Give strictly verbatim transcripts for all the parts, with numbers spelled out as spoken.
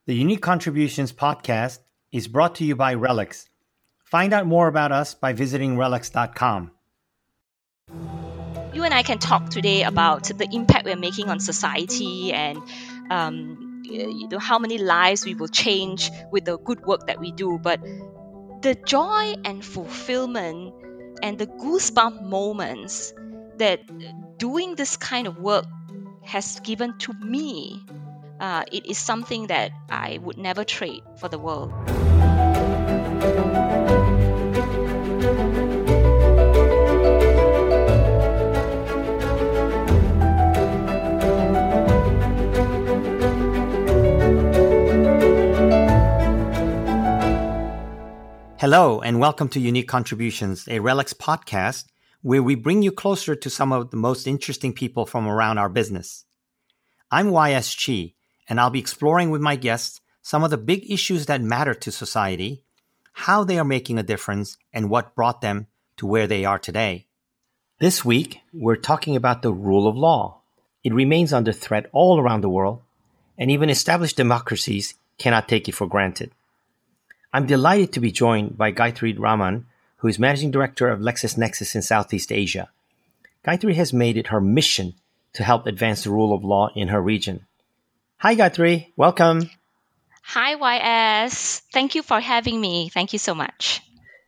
The Unique Contributions podcast is brought to you by RELX. Find out more about us by visiting relix dot com. You and I can talk today about the impact we're making on society and um, you know, how many lives we will change with the good work that we do. But the joy and fulfillment and the goosebump moments that doing this kind of work has given to me, uh, it is something that I would never trade for the world. Hello, and welcome to Unique Contributions, a RELX podcast where we bring you closer to some of the most interesting people from around our business. I'm Y S Chi, and I'll be exploring with my guests some of the big issues that matter to society, how they are making a difference, and what brought them to where they are today. This week, we're talking about the rule of law. It remains under threat all around the world, and even established democracies cannot take it for granted. I'm delighted to be joined by Gayatri Raman, who is Managing Director of LexisNexis in Southeast Asia. Gayatri has made it her mission to help advance the rule of law in her region. Hi, Gayatri. Welcome. Hi, Y S. Thank you for having me. Thank you so much.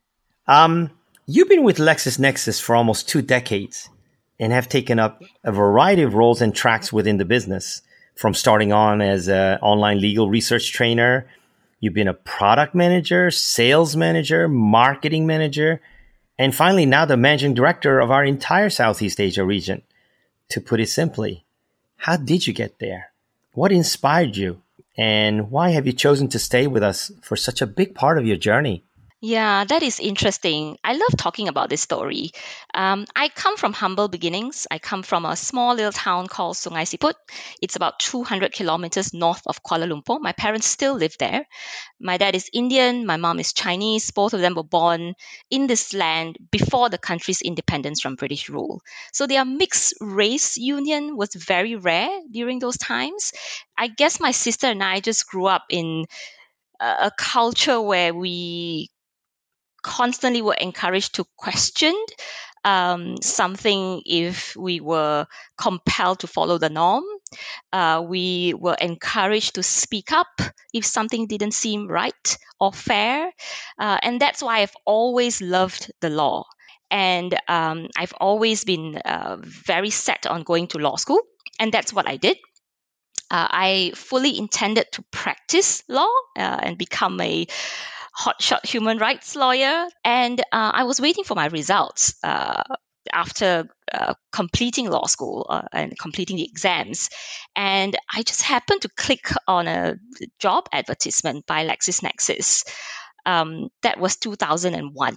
Um, you've been with LexisNexis for almost two decades and have taken up a variety of roles and tracks within the business, from starting on as an online legal research trainer. You've been a product manager, sales manager, marketing manager, and finally now the managing director of our entire Southeast Asia region. To put it simply, how did you get there? What inspired you? And why have you chosen to stay with us for such a big part of your journey? Yeah, that is interesting. I love talking about this story. Um, I come from humble beginnings. I come from a small little town called Sungai Siput. It's about two hundred kilometers north of Kuala Lumpur. My parents still live there. My dad is Indian. My mom is Chinese. Both of them were born in this land before the country's independence from British rule. So their mixed race union was very rare during those times. I guess my sister and I just grew up in a, a culture where we constantly were encouraged to question um, something if we were compelled to follow the norm. Uh, we were encouraged to speak up if something didn't seem right or fair. Uh, and that's why I've always loved the law. And um, I've always been uh, very set on going to law school. And that's what I did. Uh, I fully intended to practice law uh, and become a hotshot human rights lawyer. And uh, I was waiting for my results uh, after uh, completing law school uh, and completing the exams. And I just happened to click on a job advertisement by LexisNexis. Um, that was two thousand one.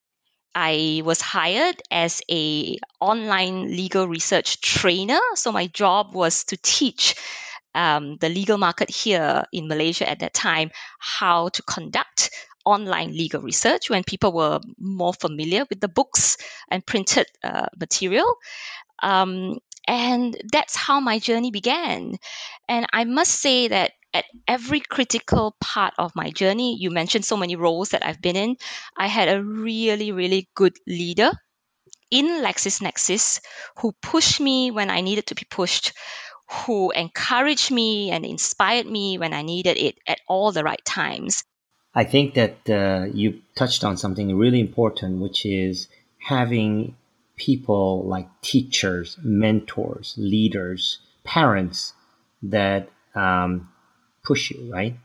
I was hired as a online legal research trainer. So my job was to teach um, the legal market here in Malaysia at that time how to conduct online legal research when people were more familiar with the books and printed uh, material. Um, and that's how my journey began. And I must say that at every critical part of my journey, you mentioned so many roles that I've been in, I had a really, really good leader in LexisNexis who pushed me when I needed to be pushed, who encouraged me and inspired me when I needed it at all the right times. I think that uh, you touched on something really important, which is having people like teachers, mentors, leaders, parents that um, push you, right?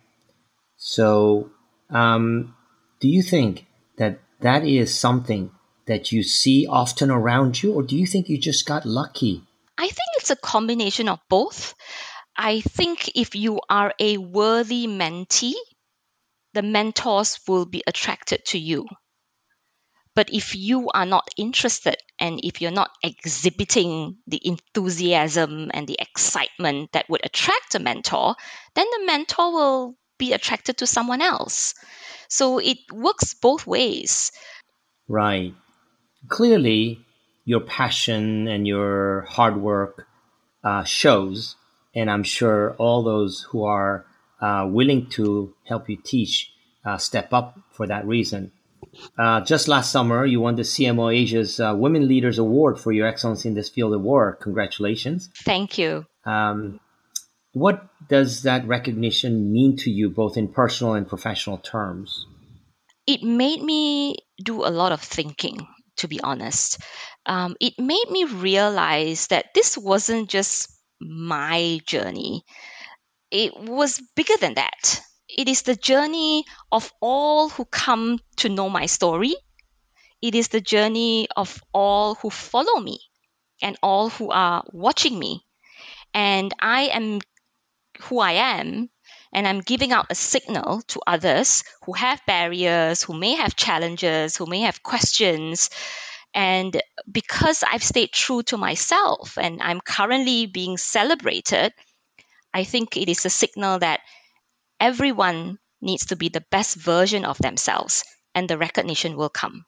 So um, do you think that that is something that you see often around you, or do you think you just got lucky? I think it's a combination of both. I think if you are a worthy mentee, the mentors will be attracted to you. But if you are not interested and if you're not exhibiting the enthusiasm and the excitement that would attract a mentor, then the mentor will be attracted to someone else. So it works both ways. Right. Clearly, your passion and your hard work uh, shows, and I'm sure all those who are uh, willing to help you teach uh, step up for that reason. Uh, just last summer, you won the C M O Asia's uh, Women Leaders Award for your excellence in this field award. Congratulations. Thank you. Um, what does that recognition mean to you, both in personal and professional terms? It made me do a lot of thinking, to be honest. Um, it made me realize that this wasn't just my journey. It was bigger than that. It is the journey of all who come to know my story. It is the journey of all who follow me and all who are watching me. And I am who I am, and I'm giving out a signal to others who have barriers, who may have challenges, who may have questions. And because I've stayed true to myself and I'm currently being celebrated, I think it is a signal that everyone needs to be the best version of themselves, and the recognition will come.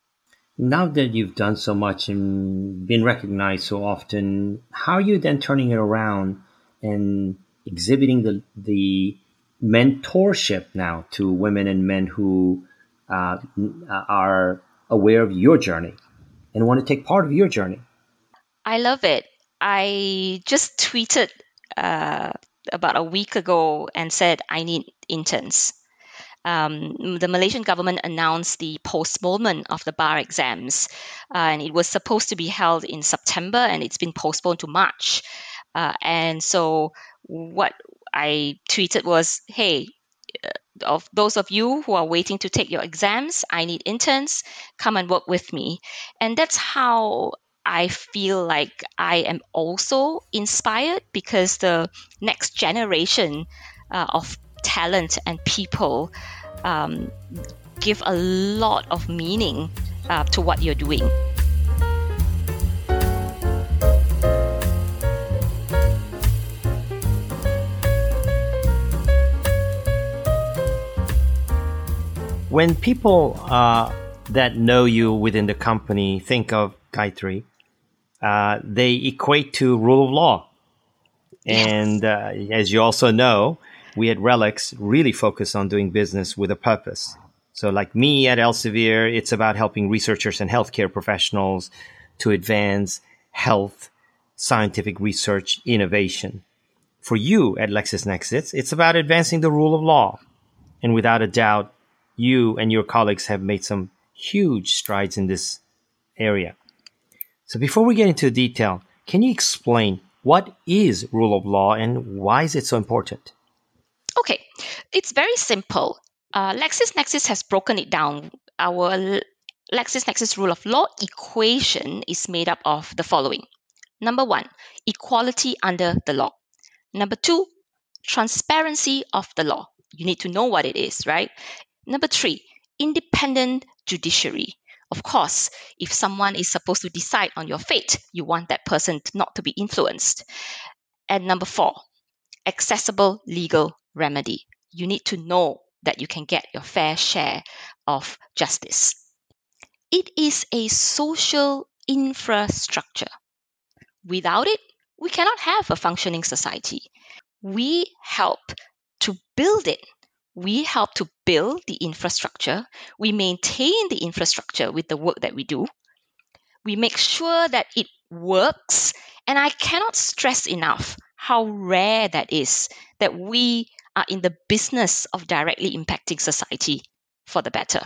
Now that you've done so much and been recognized so often, how are you then turning it around and exhibiting the the mentorship now to women and men who uh, are aware of your journey and want to take part of your journey? I love it. I just tweeted uh, about a week ago and said, I need interns. Um, the Malaysian government announced the postponement of the bar exams, uh, and it was supposed to be held in September, and it's been postponed to March. Uh, and so what I tweeted was, hey, uh, of those of you who are waiting to take your exams, I need interns, come and work with me. And that's how I feel like I am also inspired, because the next generation uh, of talent and people um, give a lot of meaning uh, to what you're doing. When people uh, that know you within the company think of Gayatri, uh, they equate to rule of law. Yes. And uh, as you also know, we at RELX really focus on doing business with a purpose. So like me at Elsevier, it's about helping researchers and healthcare professionals to advance health, scientific research, innovation. For you at LexisNexis, it's about advancing the rule of law. And without a doubt, you and your colleagues have made some huge strides in this area. So before we get into detail, can you explain what is rule of law and why is it so important? Okay, it's very simple. Uh, LexisNexis has broken it down. Our LexisNexis rule of law equation is made up of the following. Number one, equality under the law. Number two, transparency of the law. You need to know what it is, right? Number three, independent judiciary. Of course, if someone is supposed to decide on your fate, you want that person not to be influenced. And number four, accessible legal remedy. You need to know that you can get your fair share of justice. It is a social infrastructure. Without it, we cannot have a functioning society. We help to build it. We help to build the infrastructure. We maintain the infrastructure with the work that we do. We make sure that it works. And I cannot stress enough how rare that is, that we are in the business of directly impacting society for the better.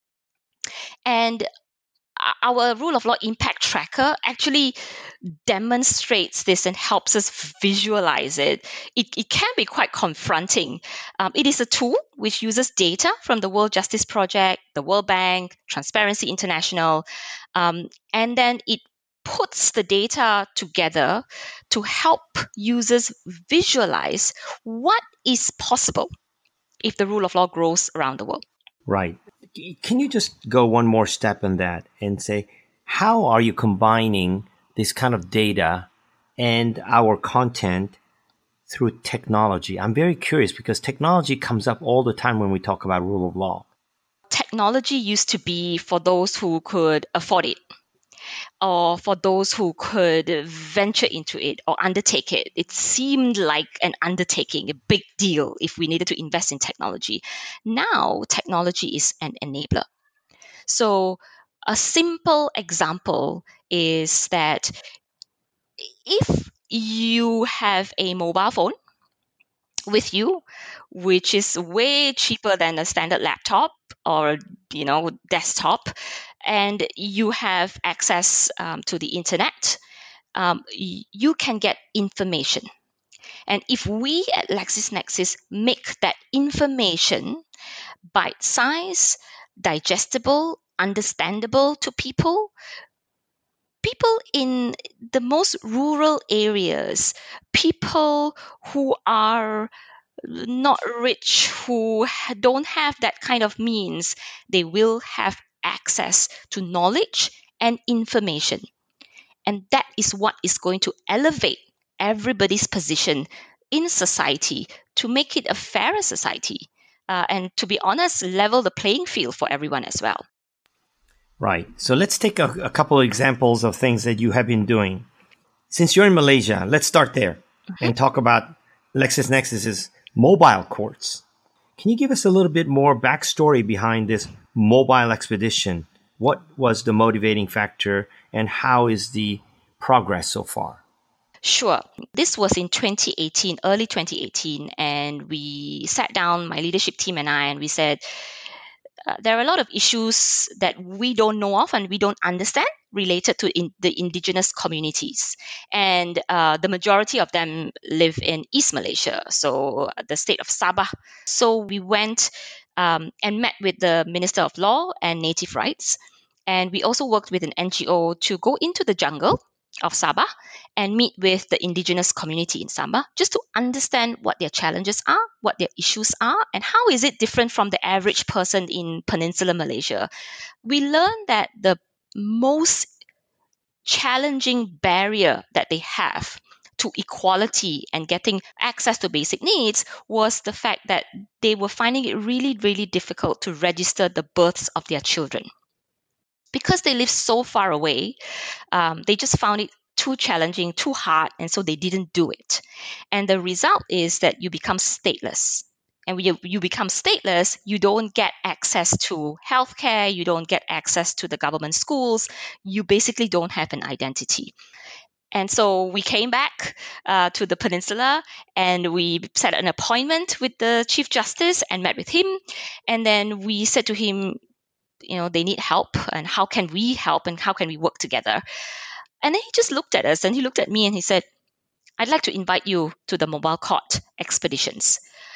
And our rule of law impact tracker actually demonstrates this and helps us visualize it. It, it can be quite confronting. Um, it is a tool which uses data from the World Justice Project, the World Bank, Transparency International, um, and then it puts the data together to help users visualize what is possible if the rule of law grows around the world. Right. Can you just go one more step in that and say, how are you combining this kind of data and our content through technology? I'm very curious because technology comes up all the time when we talk about rule of law. Technology used to be for those who could afford it. or for those who could venture into it or undertake it. It seemed like an undertaking, a big deal if we needed to invest in technology. Now, technology is an enabler. So, a simple example is that if you have a mobile phone with you, which is way cheaper than a standard laptop or you know desktop, and you have access um, to the internet, um, y- you can get information. And if we at LexisNexis make that information bite-sized, digestible, understandable to people, people in the most rural areas, people who are not rich, who ha- don't have that kind of means, they will have access to knowledge and information. And that is what is going to elevate everybody's position in society to make it a fairer society. Uh, and to be honest, level the playing field for everyone as well. Right. So let's take a, a couple of examples of things that you have been doing. Since you're in Malaysia, let's start there mm-hmm. and talk about LexisNexis's mobile courts. Can you give us a little bit more backstory behind this mobile expedition? What was the motivating factor and how is the progress so far? Sure. This was in twenty eighteen, early twenty eighteen, and we sat down, my leadership team and I, and we said, uh, there are a lot of issues that we don't know of and we don't understand related to in the indigenous communities. And uh, the majority of them live in East Malaysia, so the state of Sabah. So we went um, and met with the Minister of Law and Native Rights. And we also worked with an N G O to go into the jungle of Sabah and meet with the indigenous community in Sabah just to understand what their challenges are, what their issues are, and how is it different from the average person in Peninsular Malaysia. We learned that the most challenging barrier that they have to equality and getting access to basic needs was the fact that they were finding it really, really difficult to register the births of their children. Because they live so far away, um, they just found it too challenging, too hard, and so they didn't do it. And the result is that you become stateless. And when you, you become stateless, you don't get access to healthcare, you don't get access to the government schools, you basically don't have an identity. And so we came back uh, to the peninsula and we set an appointment with the Chief Justice and met with him. And then we said to him, you know, they need help and how can we help and how can we work together? And then he just looked at us and he looked at me and he said, I'd like to invite you to the mobile court expeditions.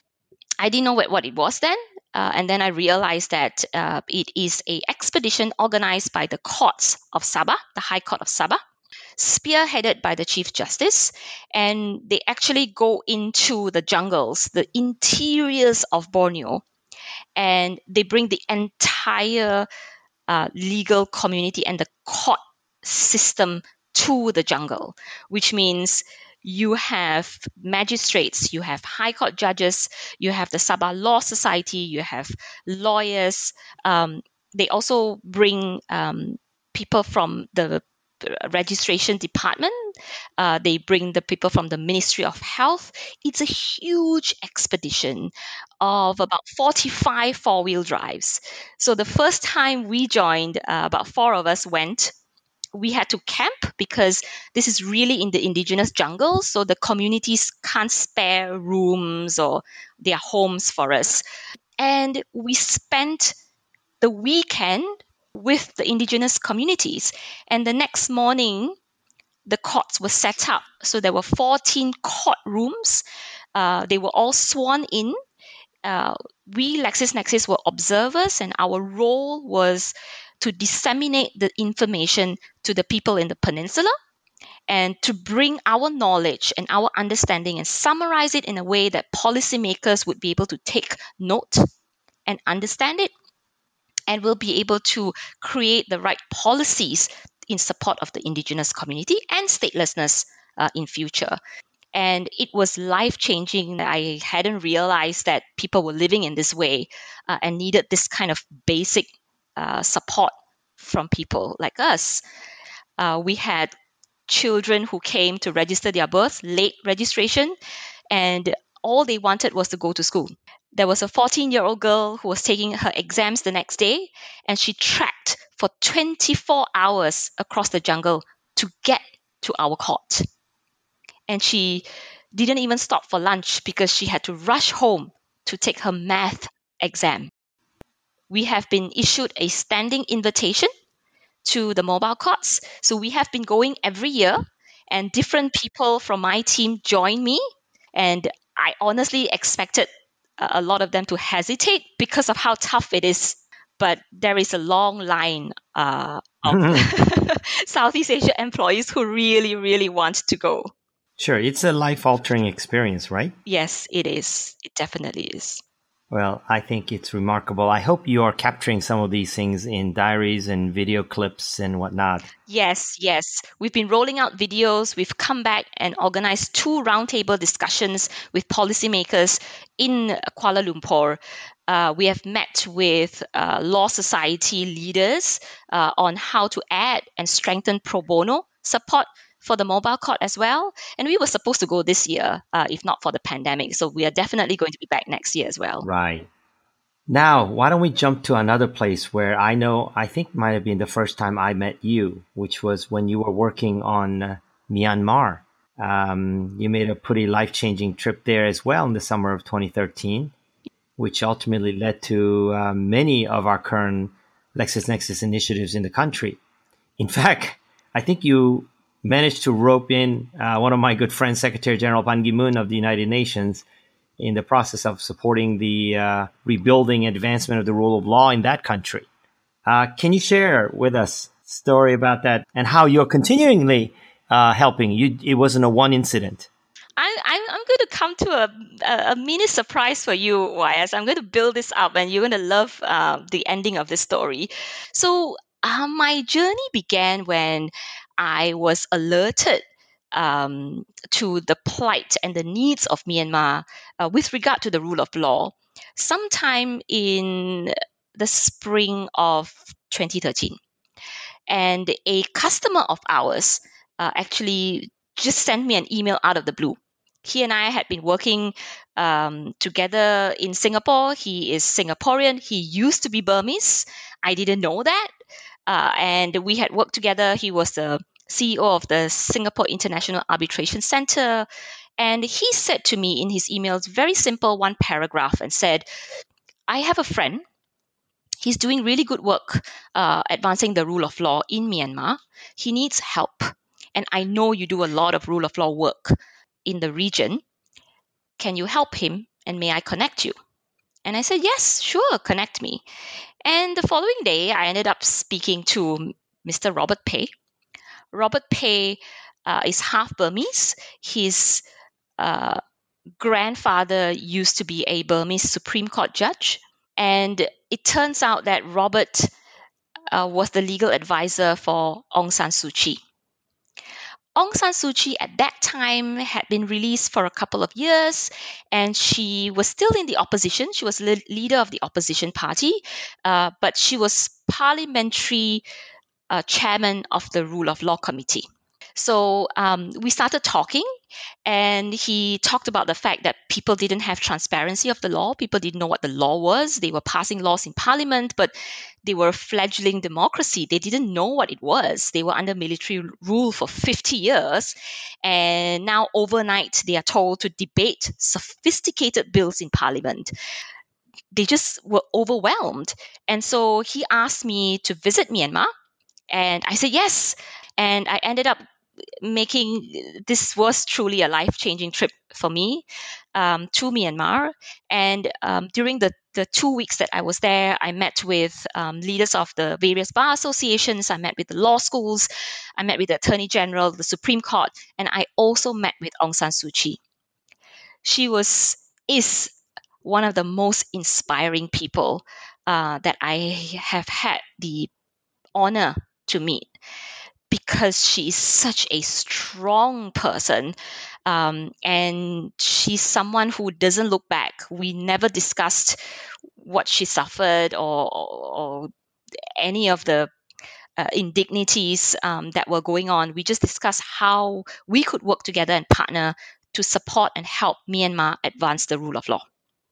I didn't know what, what it was then. Uh, and then I realized that uh, it is a expedition organized by the courts of Sabah, the High Court of Sabah, spearheaded by the Chief Justice. And they actually go into the jungles, the interiors of Borneo, and they bring the entire uh, legal community and the court system to the jungle, which means you have magistrates, you have high court judges, you have the Sabah Law Society, you have lawyers. Um, they also bring um, people from the registration department. Uh, they bring the people from the Ministry of Health. It's a huge expedition of about forty-five four-wheel drives. So the first time we joined, uh, about four of us went. We had to camp because this is really in the indigenous jungle, so the communities can't spare rooms or their homes for us. And we spent the weekend with the indigenous communities. And the next morning, the courts were set up. So there were fourteen courtrooms. Uh, they were all sworn in. Uh, we, LexisNexis, were observers, and our role was to disseminate the information to the people in the peninsula and to bring our knowledge and our understanding and summarize it in a way that policymakers would be able to take note and understand it, and will be able to create the right policies in support of the indigenous community and statelessness uh, in future. And it was life-changing. I hadn't realized that people were living in this way uh, and needed this kind of basic uh, support from people like us. Uh, we had children who came to register their birth, late registration, and all they wanted was to go to school. There was a fourteen year old girl who was taking her exams the next day, and she trekked for twenty-four hours across the jungle to get to our court. And she didn't even stop for lunch because she had to rush home to take her math exam. We have been issued a standing invitation to the mobile courts. So we have been going every year, and different people from my team join me. And I honestly expected a lot of them to hesitate because of how tough it is. But there is a long line uh, of Southeast Asia employees who really, really want to go. Sure, it's a life-altering experience, right? Yes, it is. It definitely is. Well, I think it's remarkable. I hope you are capturing some of these things in diaries and video clips and whatnot. Yes, yes. We've been rolling out videos. We've come back and organized two roundtable discussions with policymakers in Kuala Lumpur. Uh, we have met with uh, law society leaders uh, on how to add and strengthen pro bono support for the mobile court as well. And we were supposed to go this year, uh, if not for the pandemic. So we are definitely going to be back next year as well. Right. Now, why don't we jump to another place where I know, I think might have been the first time I met you, which was when you were working on uh, Myanmar. Um, you made a pretty life-changing trip there as well in the summer of twenty thirteen, which ultimately led to uh, many of our current LexisNexis initiatives in the country. In fact, I think you managed to rope in uh, one of my good friends, Secretary General Ban Ki-moon of the United Nations, in the process of supporting the uh, rebuilding and advancement of the rule of law in that country. Uh, can you share with us a story about that and how you're continually uh, helping? You, it wasn't a one incident. I, I'm, I'm going to come to a, a, a mini surprise for you, Y S. I'm going to build this up and you're going to love uh, the ending of this story. So uh, my journey began when I was alerted um, to the plight and the needs of Myanmar uh, with regard to the rule of law sometime in the spring of twenty thirteen. And a customer of ours uh, actually just sent me an email out of the blue. He and I had been working um, together in Singapore. He is Singaporean. He used to be Burmese. I didn't know that. Uh, and we had worked together. He was the C E O of the Singapore International Arbitration Center. And he said to me in his emails, very simple, one paragraph, and said, I have a friend. He's doing really good work uh, advancing the rule of law in Myanmar. He needs help. And I know you do a lot of rule of law work in the region. Can you help him? And may I connect you? And I said, yes, sure, connect me. And the following day, I ended up speaking to Mister Robert Pei. Robert Pei uh, is half Burmese. His uh, grandfather used to be a Burmese Supreme Court judge. And it turns out that Robert uh, was the legal advisor for Aung San Suu Kyi. Aung San Suu Kyi at that time had been released for a couple of years, and she was still in the opposition. She was le- leader of the opposition party, uh, but she was parliamentary uh, chairman of the Rule of Law Committee. So um, we started talking, and he talked about the fact that people didn't have transparency of the law. People didn't know what the law was. They were passing laws in parliament, but they were a fledgling democracy. They didn't know what it was. They were under military rule for fifty years. And now overnight, they are told to debate sophisticated bills in parliament. They just were overwhelmed. And so he asked me to visit Myanmar. And I said yes. And I ended up making this was truly a life-changing trip for me um, to Myanmar. And um, during the, the two weeks that I was there, I met with um, leaders of the various bar associations. I met with the law schools. I met with the Attorney General, the Supreme Court, and I also met with Aung San Suu Kyi. She was is one of the most inspiring people uh, that I have had the honor to meet, because she is such a strong person, um, and she's someone who doesn't look back. We never discussed what she suffered or, or, or any of the uh, indignities um, that were going on. We just discussed how we could work together and partner to support and help Myanmar advance the rule of law.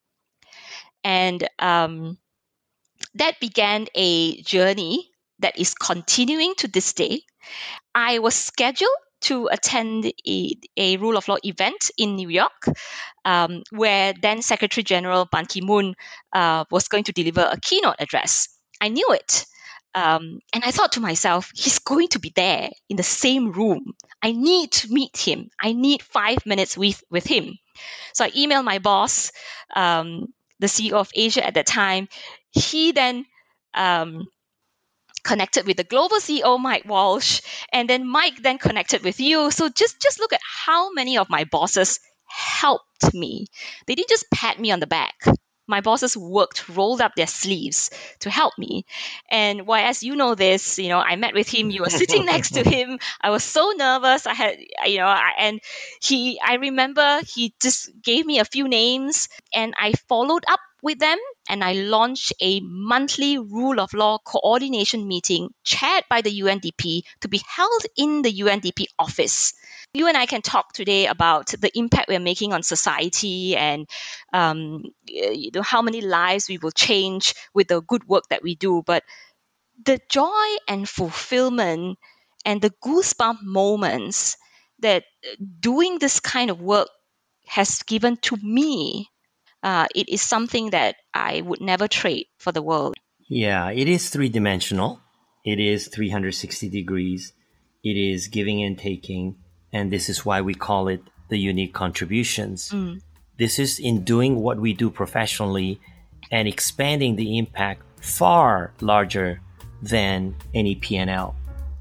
And um, that began a journey that is continuing to this day. I was scheduled to attend a, a rule of law event in New York, um, where then Secretary General Ban Ki-moon uh, was going to deliver a keynote address. I knew it. Um, and I thought to myself, he's going to be there in the same room. I need to meet him. I need five minutes with, with him. So I emailed my boss, um, the C E O of Asia at that time. He then um, connected with the global C E O, Mike Walsh, and then Mike then connected with you. So just, just look at how many of my bosses helped me. They didn't just pat me on the back. My bosses worked, rolled up their sleeves to help me. And why, as you know this, you know, I met with him. You were sitting next to him. I was so nervous. I had, you know, I, and he, I remember he just gave me a few names, and I followed up with them, and I launched a monthly rule of law coordination meeting chaired by the U N D P to be held in the U N D P office. You and I can talk today about the impact we're making on society and um, you know, how many lives we will change with the good work that we do. But the joy and fulfillment and the goosebump moments that doing this kind of work has given to me, uh, it is something that I would never trade for the world. Yeah, it is three-dimensional. It is three hundred sixty degrees. It is giving and taking. And this is why we call it the unique contributions. Mm. This is in doing what we do professionally and expanding the impact far larger than any P and L.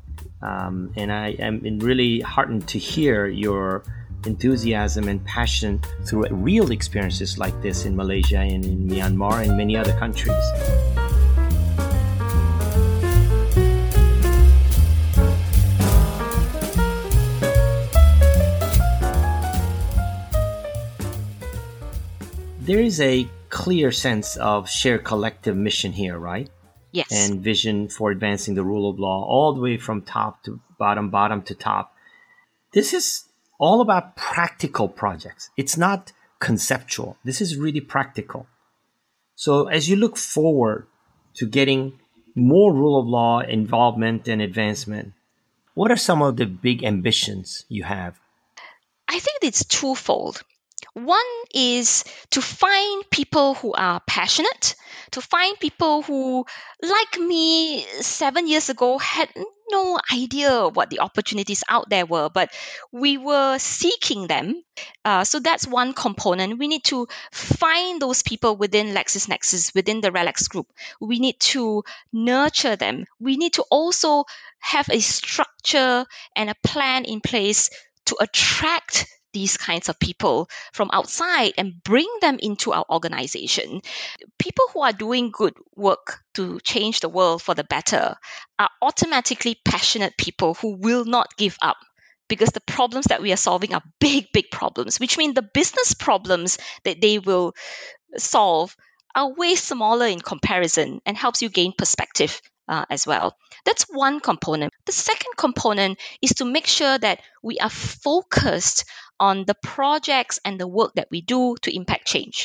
Um, and I am really heartened to hear your enthusiasm and passion through real experiences like this in Malaysia and in Myanmar and many other countries. There is a clear sense of shared collective mission here, right? Yes. And vision for advancing the rule of law all the way from top to bottom, bottom to top. This is all about practical projects. It's not conceptual. This is really practical. So as you look forward to getting more rule of law involvement and advancement, what are some of the big ambitions you have? I think it's twofold. One is to find people who are passionate, to find people who, like me seven years ago, had no idea what the opportunities out there were, but we were seeking them. Uh, so that's one component. We need to find those people within LexisNexis, within the RELX group. We need to nurture them. We need to also have a structure and a plan in place to attract these kinds of people from outside and bring them into our organization. People who are doing good work to change the world for the better are automatically passionate people who will not give up, because the problems that we are solving are big, big problems, which means the business problems that they will solve are way smaller in comparison and helps you gain perspective uh, as well. That's one component. The second component is to make sure that we are focused on the projects and the work that we do to impact change.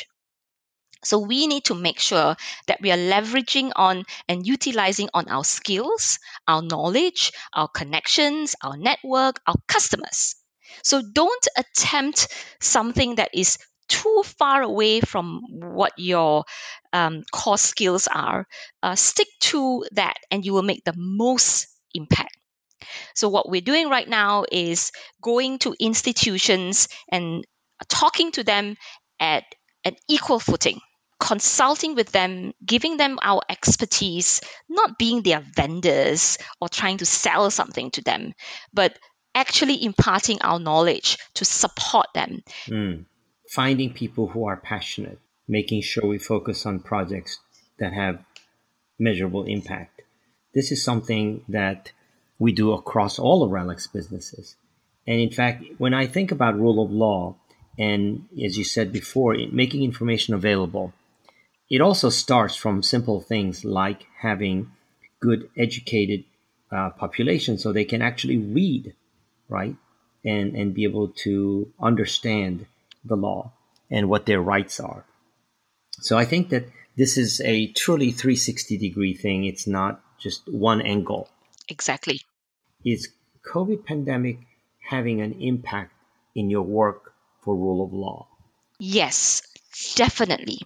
So we need to make sure that we are leveraging on and utilizing on our skills, our knowledge, our connections, our network, our customers. So don't attempt something that is too far away from what your um, core skills are. Uh, stick to that and you will make the most impact. So what we're doing right now is going to institutions and talking to them at an equal footing, consulting with them, giving them our expertise, not being their vendors or trying to sell something to them, but actually imparting our knowledge to support them. Mm. Finding people who are passionate, making sure we focus on projects that have measurable impact. This is something that we do across all of RELX businesses. And in fact, when I think about rule of law, and as you said before, making information available, it also starts from simple things like having good, educated uh, population so they can actually read, right? And, and be able to understand the law and what their rights are. So I think that this is a truly three sixty degree thing. It's not just one angle. Exactly. Is COVID pandemic having an impact in your work for rule of law? Yes, definitely.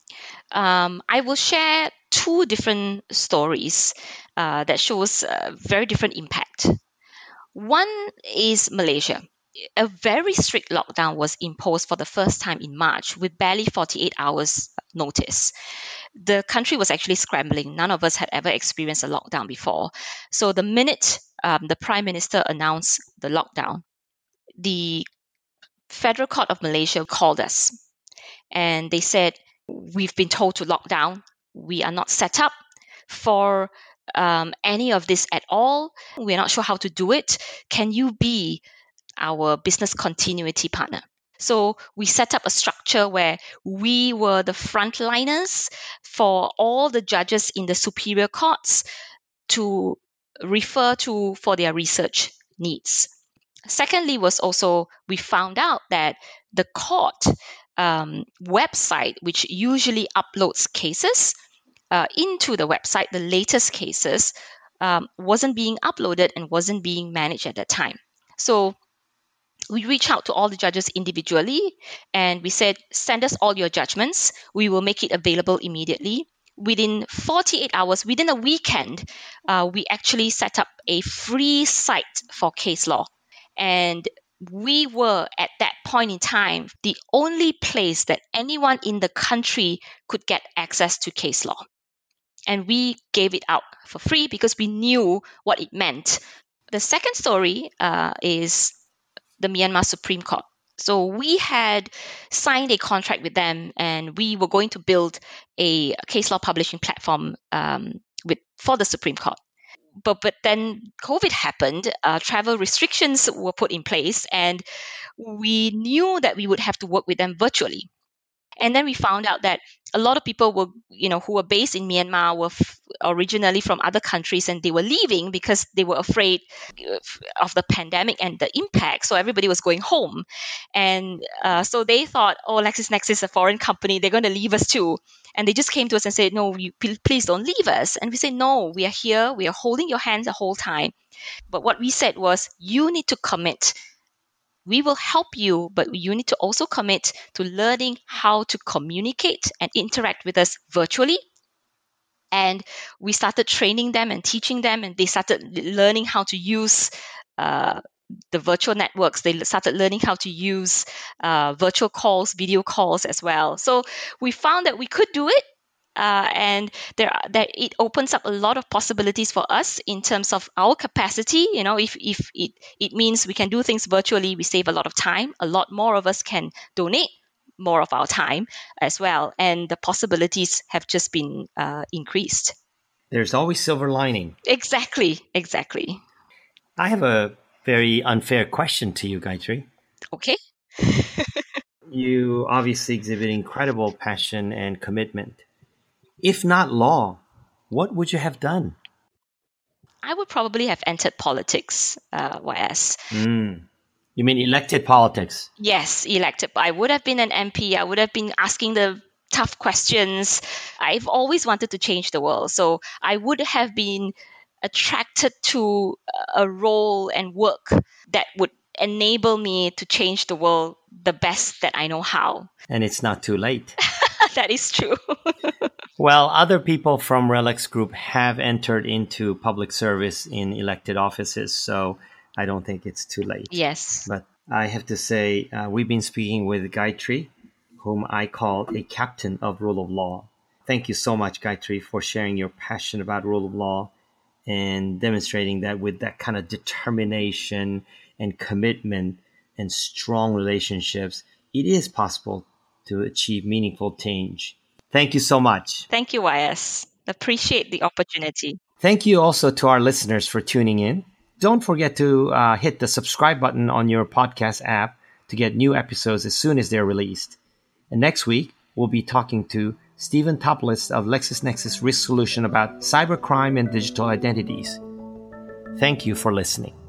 Um, I will share two different stories uh, that shows a very different impact. One is Malaysia. A very strict lockdown was imposed for the first time in March with barely forty-eight hours notice. The country was actually scrambling. None of us had ever experienced a lockdown before. So the minute um, the Prime Minister announced the lockdown, the Federal Court of Malaysia called us and they said, we've been told to lock down. We are not set up for um, any of this at all. We're not sure how to do it. Can you be our business continuity partner? So we set up a structure where we were the frontliners for all the judges in the superior courts to refer to for their research needs. Secondly, was also we found out that the court um, website, which usually uploads cases uh, into the website, the latest cases, um, wasn't being uploaded and wasn't being managed at that time. So we reached out to all the judges individually and we said, send us all your judgments. We will make it available immediately. Within forty-eight hours, within a weekend, uh, we actually set up a free site for case law. And we were, at that point in time, the only place that anyone in the country could get access to case law. And we gave it out for free because we knew what it meant. The second story uh, is the Myanmar Supreme Court. So we had signed a contract with them and we were going to build a case law publishing platform um, with for the Supreme Court. But but then COVID happened, uh, travel restrictions were put in place, and we knew that we would have to work with them virtually. And then we found out that a lot of people were, you know, who were based in Myanmar were f- originally from other countries, and they were leaving because they were afraid of the pandemic and the impact. So everybody was going home, and uh, so they thought, "Oh, LexisNexis is a foreign company; they're going to leave us too." And they just came to us and said, "No, you, please don't leave us." And we said, "No, we are here. We are holding your hands the whole time." But what we said was, "You need to commit. We will help you, but you need to also commit to learning how to communicate and interact with us virtually." And we started training them and teaching them, and they started learning how to use uh, the virtual networks. They started learning how to use uh, virtual calls, video calls as well. So we found that we could do it. Uh, and there, are, that it opens up a lot of possibilities for us in terms of our capacity. You know, if if it it means we can do things virtually, we save a lot of time. A lot more of us can donate more of our time as well, and the possibilities have just been uh, increased. There's always silver lining. Exactly, exactly. I have a very unfair question to you, Gayatri. Okay. You obviously exhibit incredible passion and commitment. If not law, what would you have done? I would probably have entered politics, uh, Y S. Mm. You mean elected politics? Yes, elected. I would have been an M P. I would have been asking the tough questions. I've always wanted to change the world. So I would have been attracted to a role and work that would enable me to change the world the best that I know how. And it's not too late. That is true. Well, other people from RELX Group have entered into public service in elected offices, so I don't think it's too late. Yes. But I have to say, uh, we've been speaking with Gayatri, whom I call a captain of rule of law. Thank you so much, Gayatri, for sharing your passion about rule of law and demonstrating that with that kind of determination and commitment and strong relationships, it is possible to achieve meaningful change. Thank you so much. Thank you, Y S. Appreciate the opportunity. Thank you also to our listeners for tuning in. Don't forget to uh, hit the subscribe button on your podcast app to get new episodes as soon as they're released. And next week, we'll be talking to Stephen Toplis of LexisNexis Risk Solution about cybercrime and digital identities. Thank you for listening.